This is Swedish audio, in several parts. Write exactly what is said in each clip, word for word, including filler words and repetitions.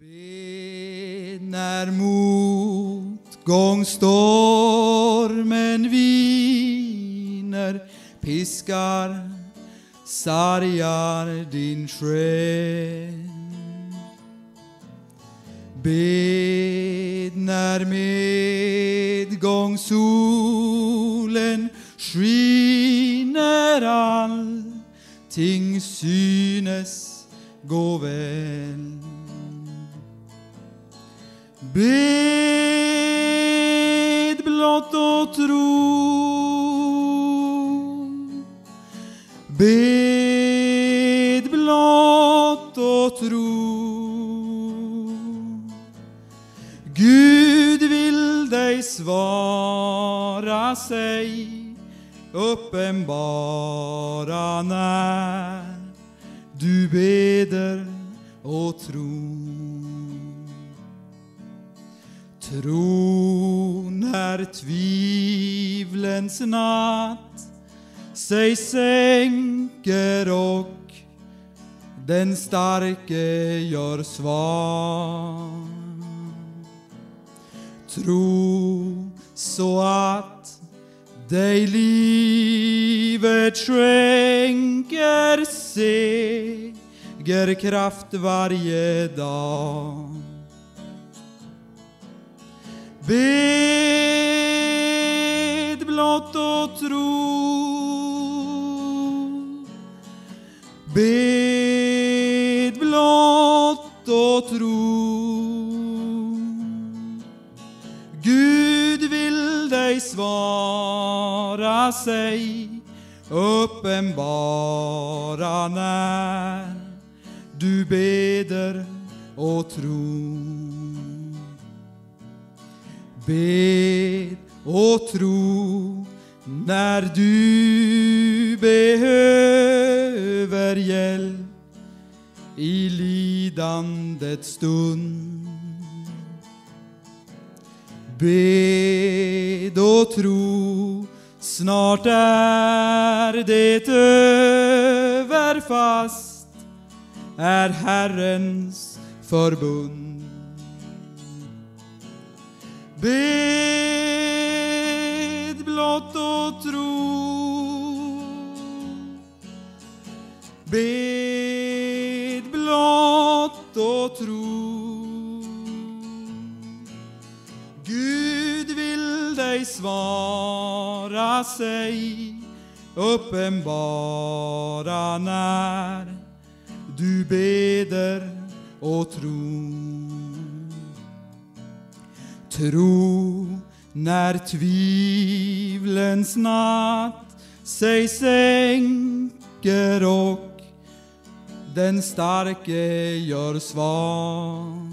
Be när motgångsstormen viner, piskar, sargar din själ. Bed när medgångssolen skiner, allting synes gå väl. Bed blott och tro, bed blott och tro. Gud vill dig svara sig, uppenbara när du beder och tror. Tro när tvivlens natt sig sänker och den starke gör svag. Tro så att dig livet skänker segerkraft varje dag. Bed blott och tro, bed blott och tro. Gud vill dig svara sig, uppenbara när du beder och tror. Bed och tro när du behöver hjälp i lidandets stund. Bed och tro, snart är det över, fast är Herrens förbund. Bed blott och tro, bed blott och tro. Gud vill dig svara sig, uppenbara när du beder och tror. Tro när tvivlens natt sig sänker och den starke gör svag.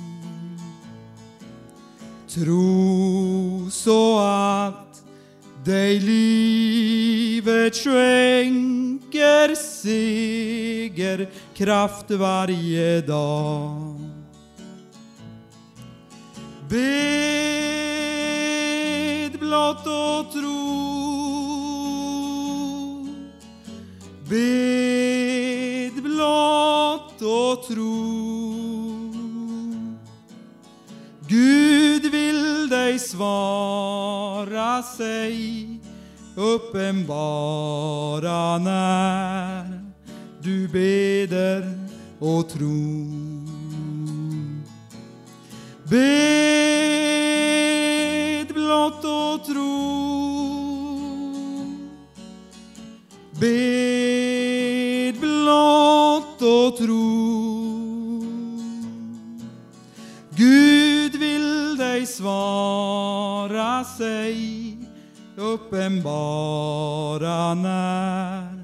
Tro så att dig livet skänker segerkraft varje dag. Bed blott och tro, bed blott och tro. Gud vill dig svara sig, uppenbara när du beder och tror. Bed blott och tro, bed blott och tro. Gud vill dig svara sig, uppenbara när